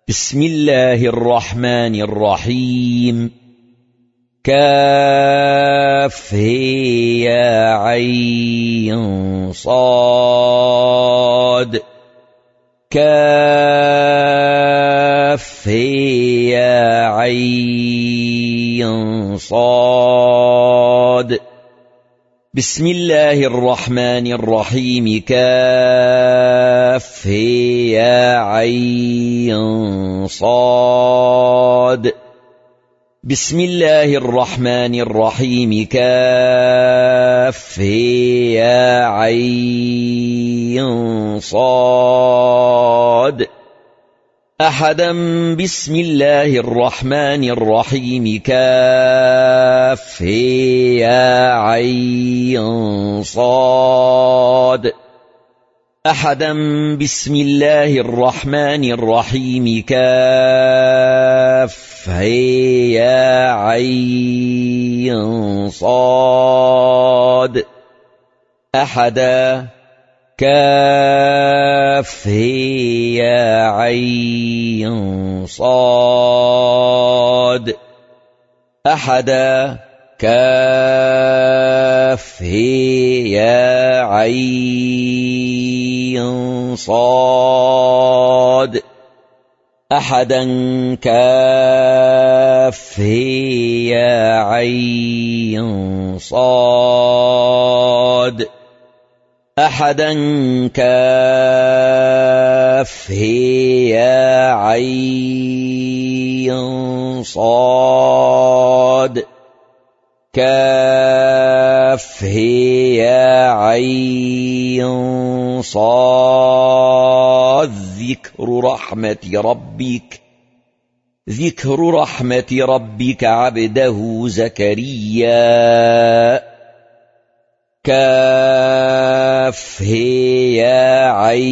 بسم الله الرحمن الرحيم. كاف يا عين صاد. كاف يا عين صاد. بسم الله الرحمن الرحيم. كاف يا عين صاد. بسم الله الرحمن الرحيم. كاف يا عين صاد. أحدا. بسم الله الرحمن الرحيم. كاف يا عين صاد. أحدا. بسم الله الرحمن الرحيم. كاف يا عين صاد. أحدا. كاف يا عين صاد. أحدا. كاف يا عين صاد. أحدا. كاف يا عين صاد. أحدا. كاف يا عين صاد. كاف يا عين صاد. ذكر رحمة ربك عبده زكريا. كاف يا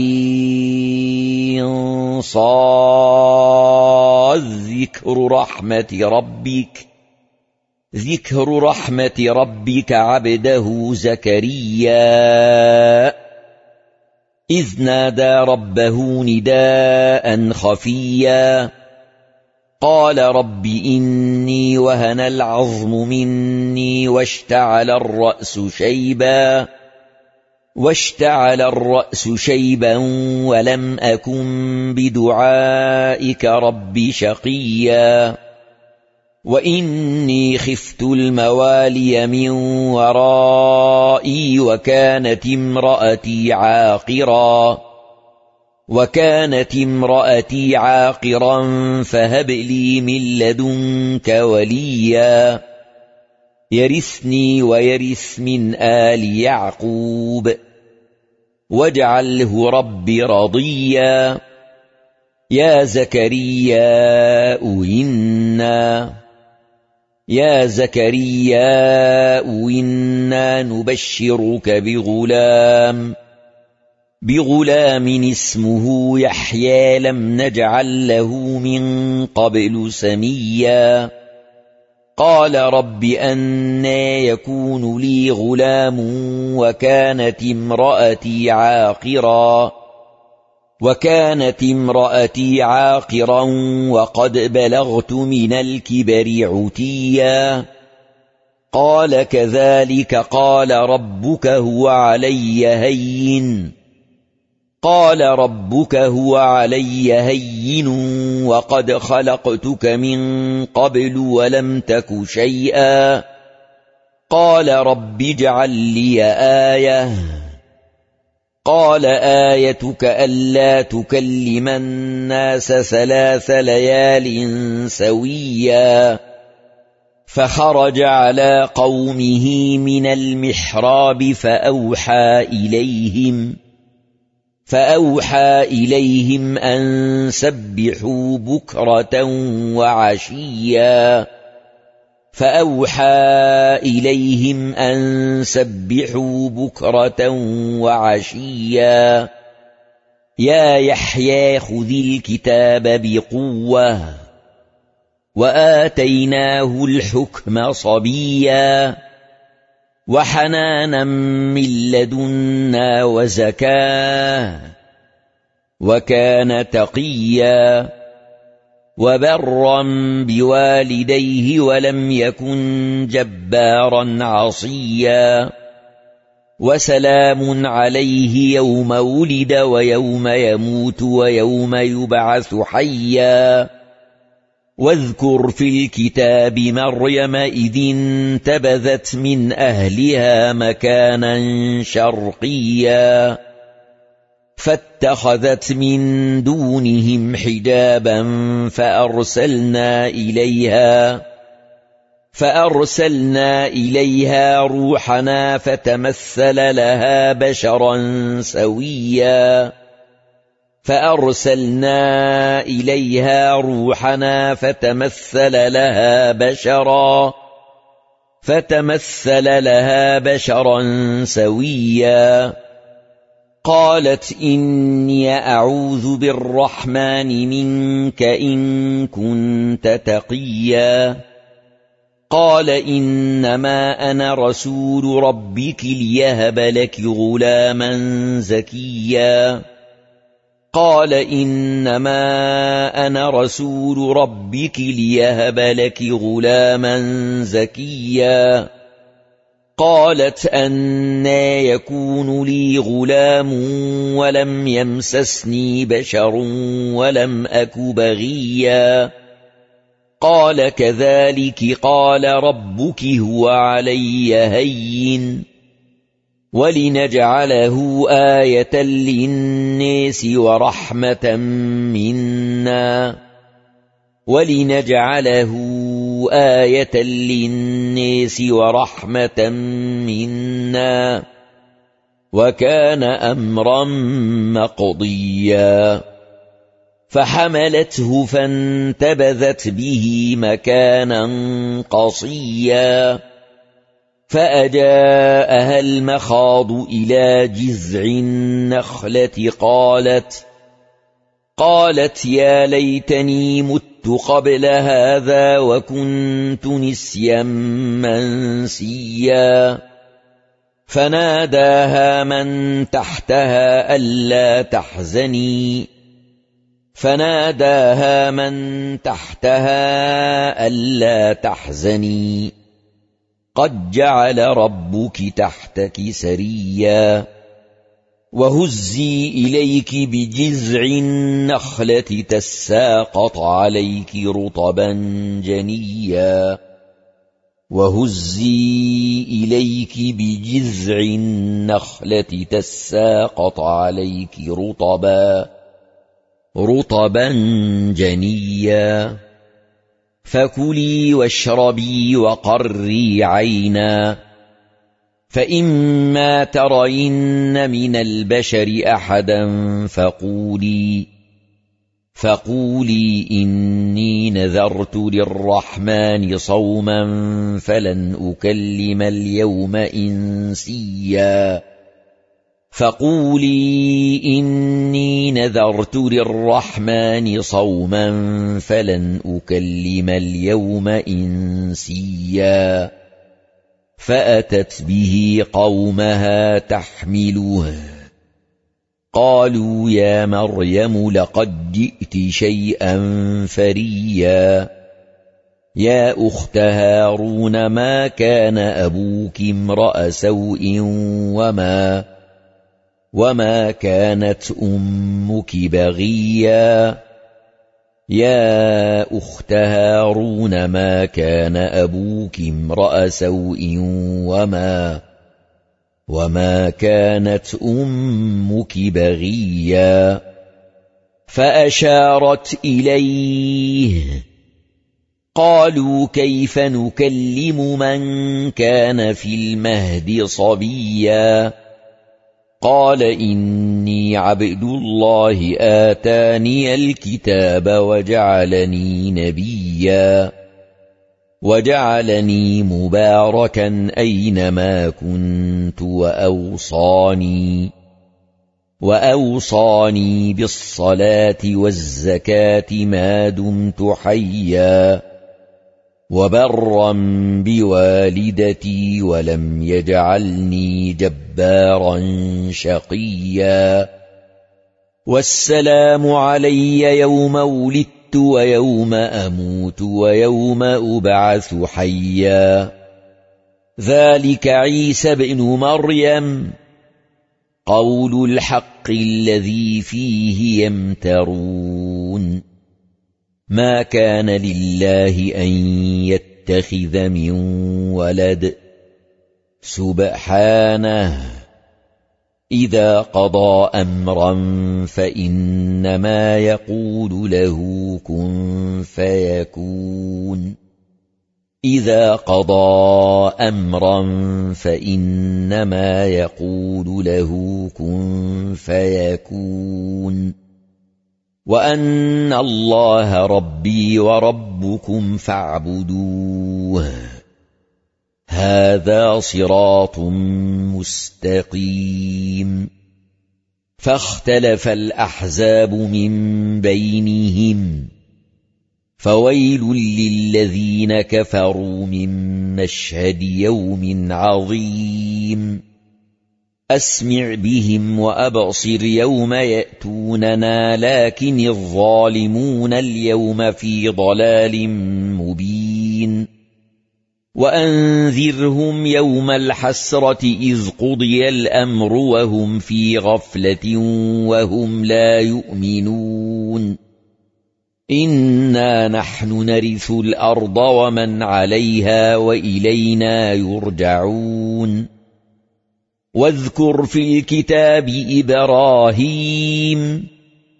عين صاد. ذكر رحمة ربك عبده زكريا إذ نادى ربه نداء خفيا. قال رب إني وهن العظم مني واشتعل الرأس شيبا ولم أكن بدعائك رب شقيا. وإني خفت الموالي من ورائي وكانت امرأتي عاقرا فهب لي من لدنك وليا يرثني ويرث من آل يعقوب واجعله رب رضيا. يا زكريا إنا نبشرك بغلام اسمه يحيى لم نجعل له من قبل سميا. قال رب أنى يكون لي غلام وكانت امرأتي عاقرا وقد بلغت من الكبر عتيا. قال كذلك قال ربك هو علي هين وقد خلقتك من قبل ولم تك شيئا. قال رب اجعل لي آية. قال آيتك ألا تكلم الناس 3 ليال سويا. فخرج على قومه من المحراب فأوحى إليهم أن سبحوا بكرة وعشيا. يا يحيى خذ الكتاب بقوة وآتيناه الحكم صبيا وحنانا من لدنا وزكاة وكان تقيا. وبرا بوالديه ولم يكن جبارا عصيا وسلام عليه يوم ولد ويوم يموت ويوم يبعث حيا واذكر في الكتاب مريم إذ انتبذت من أهلها مكانا شرقيا فاتخذت من دونهم حجابا فأرسلنا إليها روحنا فتمثل لها بشرا سويا قالت إني أعوذ بالرحمن منك إن كنت تقيا قال إنما أنا رسول ربك ليهب لك غلاما زكيا قالت أنى يكون لي غلام ولم يمسسني بشر ولم أك بغيا قال كذلك قال ربك هو علي هين ولنجعله آية للناس ورحمة منا وكان أمرا مقضيا فحملته فانتبذت به مكانا قصيا فأجاءها المخاض إلى جذع النخلة قالت يا ليتني مت قبل هذا وكنت نسيا منسيا فناداها من تحتها ألا تحزني قد جعل ربك تحتك سريا وهزي إليك بجذع النخلة تساقط عليك رطبا جنيا فكلي واشربي وقري عينا فإما ترين من البشر أحدا فقولي إني نذرت للرحمن صوما فلن أكلم اليوم إنسيا فأتت به قومها تحمله قالوا يا مريم لقد جئت شيئا فريا يا أخت هارون ما كان أبوك امرأ سوء وما كانت أمك بغيا فأشارت إليه قالوا كيف نكلم من كان في المهد صبيا قال إني عبد الله آتاني الكتاب وجعلني نبيا وجعلني مباركا أينما كنت وأوصاني بالصلاة والزكاة ما دمت حيا وبرا بوالدتي ولم يجعلني جبارا شقيا والسلام علي يوم ولدت ولدت ويوم أموت ويوم أبعث حيا ذلك عيسى ابن مريم قول الحق الذي فيه يمترون ما كان لله أن يتخذ من ولد سبحانه إذا قضى أمرا فإنما يقول له كن فيكون إذا قضى أمرا فإنما يقول له كن فيكون وأن الله ربي وربكم فاعبدوه هذا صراط مستقيم فاختلف الأحزاب من بينهم فويل للذين كفروا من مشهد يوم عظيم أسمع بهم وأبصر يوم يأتوننا لكن الظالمون اليوم في ضلال مبين وأنذرهم يوم الحسرة إذ قضي الأمر وهم في غفلة وهم لا يؤمنون إنا نحن نرث الأرض ومن عليها وإلينا يرجعون واذكر في الكتاب إبراهيم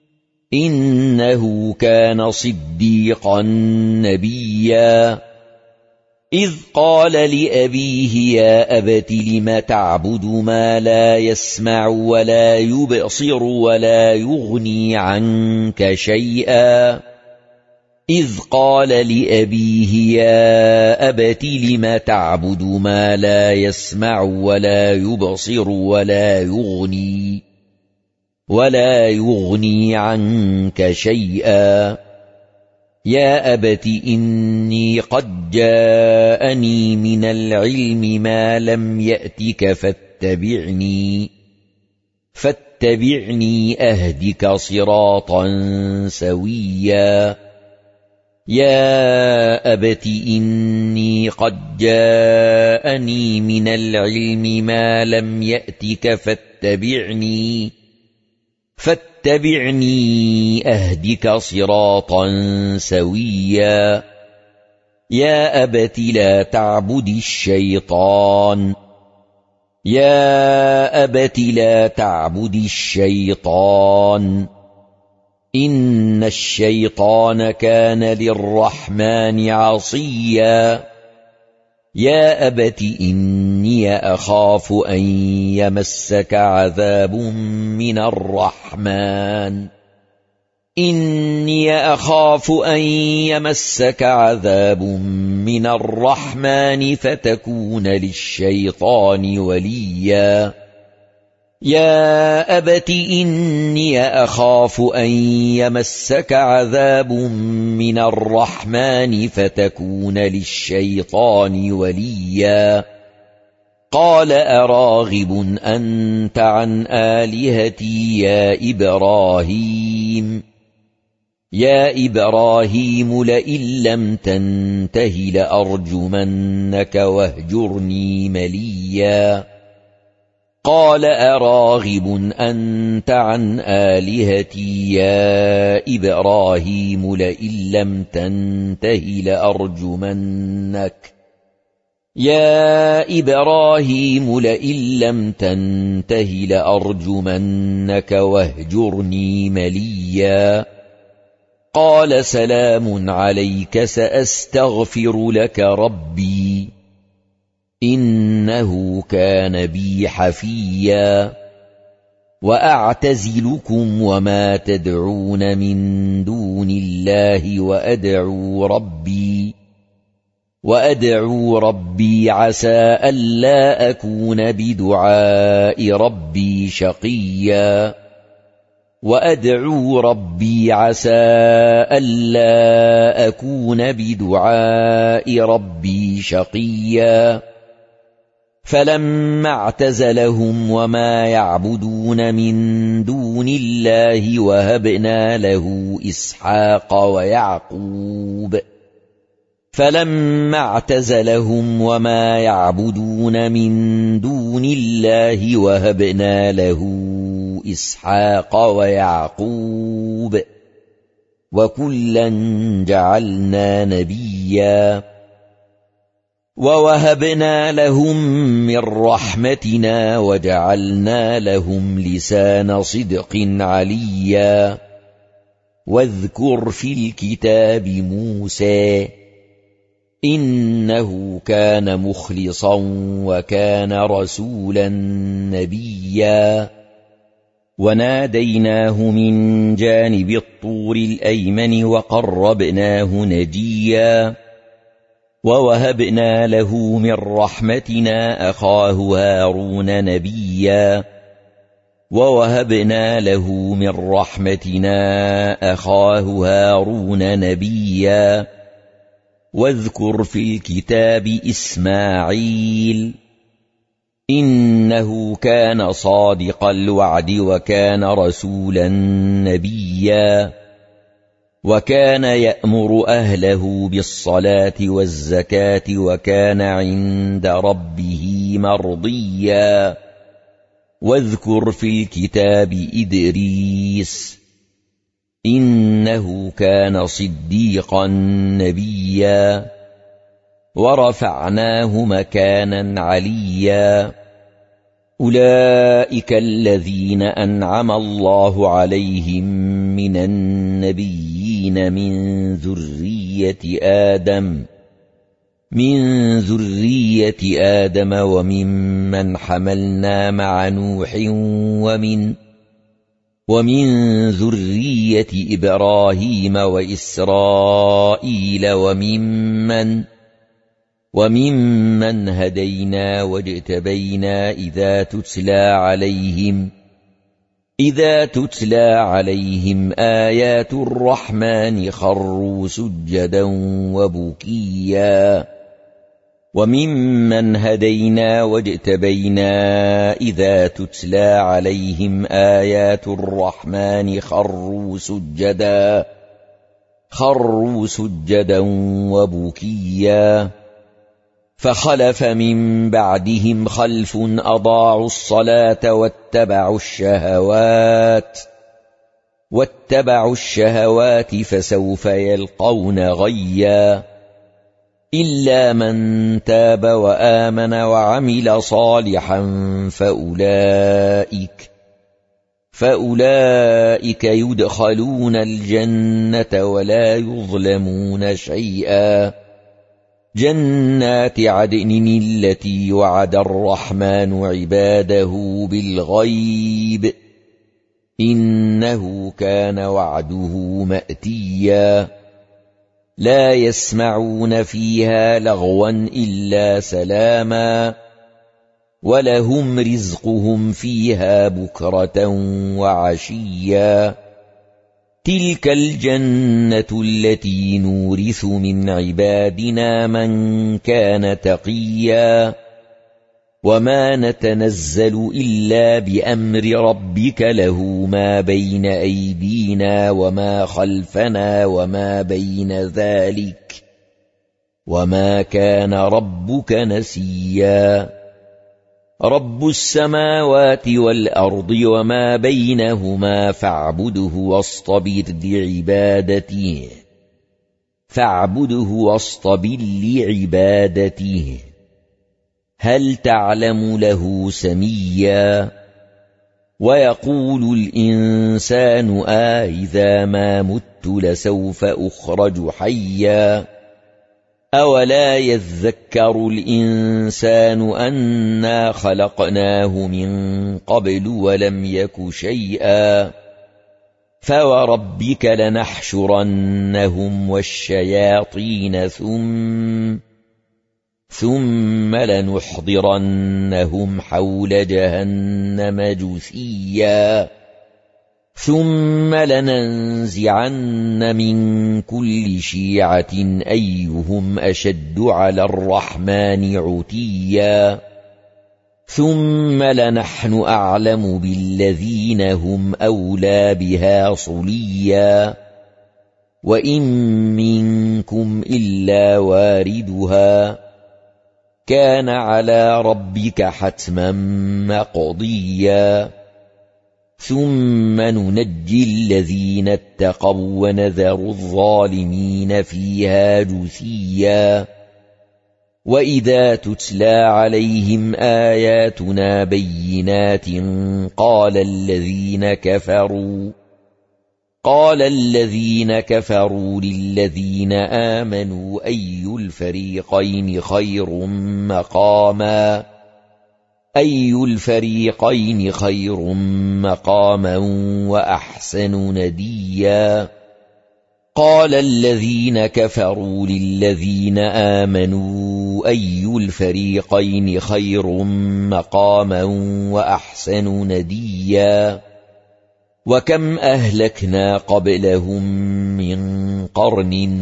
إنه كان صديقا نبيا إذ قال لأبيه يا أبت لم تعبد ما لا يسمع ولا يبصر ولا يغني عنك شيئا إذ قال لأبيه يا أبت لم تعبد ما لا يسمع ولا يبصر ولا يغني عنك شيئا يا أبت إني قد جاءني من العلم ما لم يأتك فاتبعني أهدك صراطا سويا يا أبت إني قد جاءني من العلم ما لم يأتك فاتبعني أهدك صراطا سويا يا أبت لا تعبد الشيطان إن الشيطان كان للرحمن عصيا يا أبت إني أخاف أن يمسك عذاب من الرحمن فتكون للشيطان وليا يا أبت إني أخاف أن يمسك عذاب من الرحمن فتكون للشيطان وليا قال أراغب أنت عن آلهتي يا إبراهيم لئن لم تنته لأرجمنك واهجرني مليا قال أراغب أنت عن آلهتي يا إبراهيم لئن لم تنته لأرجمنك واهجرني مليا قال سلام عليك سأستغفر لك ربي إنه كان بي حفيا وأعتزلكم وما تدعون من دون الله وأدعو ربي عسى ألا أكون بدعاء ربي شقيا فلما اعتزلهم وما يعبدون من دون الله وهبنا له إسحاق ويعقوب فلما اعتزلهم وما يعبدون من دون الله وهبنا له إسحاق ويعقوب وكلا جعلنا نبيا ووهبنا لهم من رحمتنا وجعلنا لهم لسان صدق عليا واذكر في الكتاب موسى إنه كان مخلصا وكان رسولا نبيا وناديناه من جانب الطور الأيمن وقربناه نجيا ووهبنا له من رحمتنا أخاه هارون نبيا ووهبنا له من رحمتنا أخاه هارون نبيا واذكر في الكتاب إسماعيل إنه كان صادق الوعد وكان رسولا نبيا وكان يأمر أهله بالصلاة والزكاة وكان عند ربه مرضيا واذكر في الكتاب إدريس إنه كان صديقا نبيا ورفعناه مكانا عليا أولئك الذين أنعم الله عليهم من النبيين من ذرية آدم وممن حملنا مع نوح ومن ذرية إبراهيم وإسرائيل وممن هدينا واجتبينا إذا تتلى عليهم آيات الرحمن خروا سجدا وبكيا وممن هدينا واجتبينا إذا تتلى عليهم آيات الرحمن خروا سجدا وبكيا فخلف من بعدهم خلف أضاعوا الصلاة واتبعوا الشهوات فسوف يلقون غيا إلا من تاب وآمن وعمل صالحا فأولئك يدخلون الجنة ولا يظلمون شيئا جنات عدن التي وعد الرحمن عباده بالغيب إنه كان وعده مأتيا لا يسمعون فيها لغوا إلا سلاما ولهم رزقهم فيها بكرة وعشيا تلك الجنة التي نورث من عبادنا من كان تقيا وما نتنزل إلا بأمر ربك له ما بين أيدينا وما خلفنا وما بين ذلك وما كان ربك نسيا رب السماوات والأرض وما بينهما فاعبده واصطبر لعبادته هل تعلم له سميا ويقول الإنسان إذا ما مت لسوف أخرج حيا أولا يذكر الإنسان أنا خلقناه من قبل ولم يك شيئا فوربك لنحشرنهم والشياطين ثم لنحضرنهم حول جهنم جثيا ثم لننزعن من كل شيعة أيهم أشد على الرحمن عتيا ثم لنحن أعلم بالذين هم أولى بها صليا وإن منكم إلا واردها كان على ربك حتما مقضيا ثم ننجي الذين اتقوا ونذر الظالمين فيها جثيا وإذا تتلى عليهم آياتنا بينات قال الذين كفروا للذين آمنوا أي الفريقين خير مقاما وأحسن نديا قال الذين كفروا للذين آمنوا أي الفريقين خير مقاما وأحسن نديا وكم أهلكنا قبلهم من قرن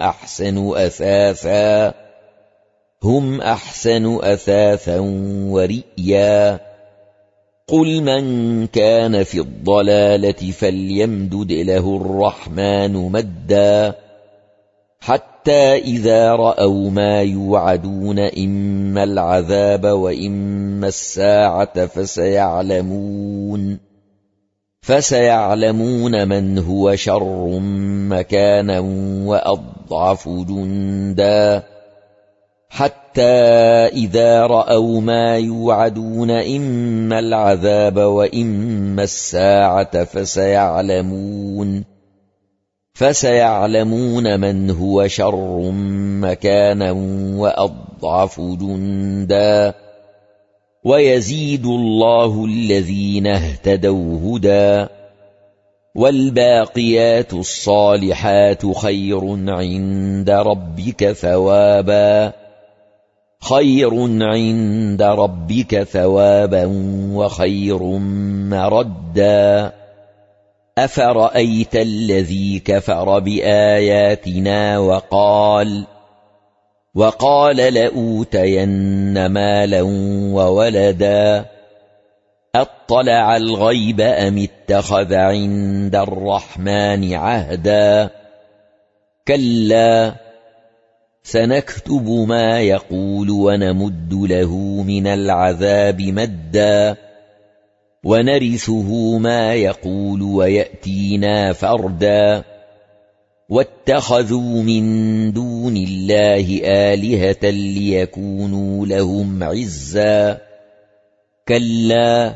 هم أحسن أثاثا ورئيا قل من كان في الضلالة فليمدد له الرحمن مدا حتى إذا رأوا ما يوعدون إما العذاب وإما الساعة فسيعلمون من هو شر مكانا وأضعف جندا حتى إذا رأوا ما يوعدون إما العذاب وإما الساعة فسيعلمون من هو شر مكانا وأضعف جندا ويزيد الله الذين اهتدوا هدى والباقيات الصالحات خير عند ربك ثوابا وخير مردا أفرأيت الذي كفر بآياتنا وقال لأوتين مالا وولدا أطلع الغيب أم اتخذ عند الرحمن عهدا كلا سنكتب ما يقول ونمد له من العذاب مدا ونرثه ما يقول ويأتينا فردا واتخذوا من دون الله آلهة ليكونوا لهم عزا كلا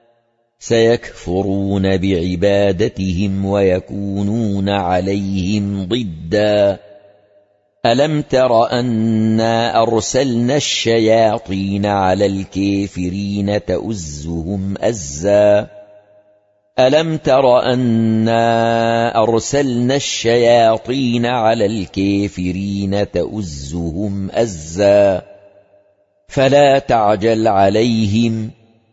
سيكفرون بعبادتهم ويكونون عليهم ضدا ألم تر أنا أرسلنا الشياطين على الكافرين تؤزهم أزا فلا تعجل عليهم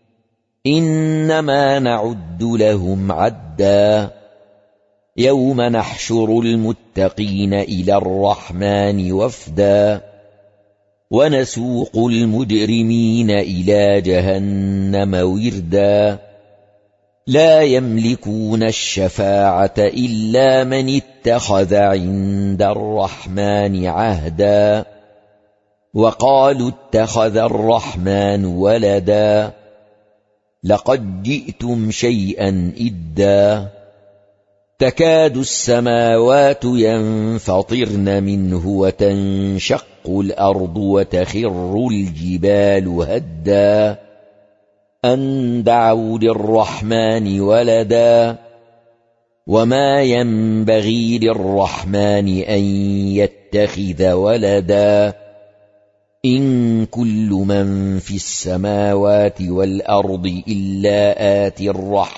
إنما نعد لهم عدا يوم نحشر المتقين إلى الرحمن وفدا ونسوق المجرمين إلى جهنم وردا لا يملكون الشفاعة إلا من اتخذ عند الرحمن عهدا وقالوا اتخذ الرحمن ولدا لقد جئتم شيئا إدا تكاد السماوات ينفطرن منه وتنشق الأرض وتخر الجبال هدا أن دعوا للرحمن ولدا وما ينبغي للرحمن أن يتخذ ولدا إن كل من في السماوات والأرض إلا آتي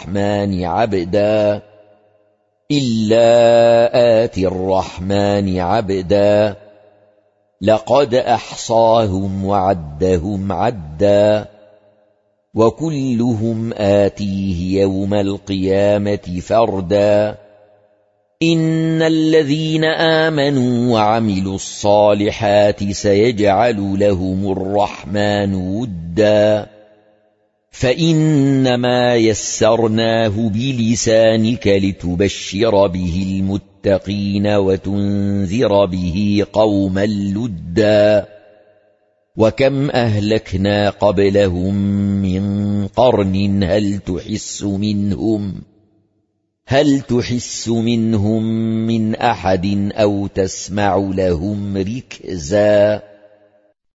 الرحمن عبدا لقد أحصاهم وعدهم عدا وكلهم آتيه يوم القيامة فردا إن الذين آمنوا وعملوا الصالحات سيجعل لهم الرحمن ودا فإنما يسرناه بلسانك لتبشر به المتقين وتنذر به قوما لدا وكم أهلكنا قبلهم من قرن هل تحس منهم من أحد أو تسمع لهم ركزا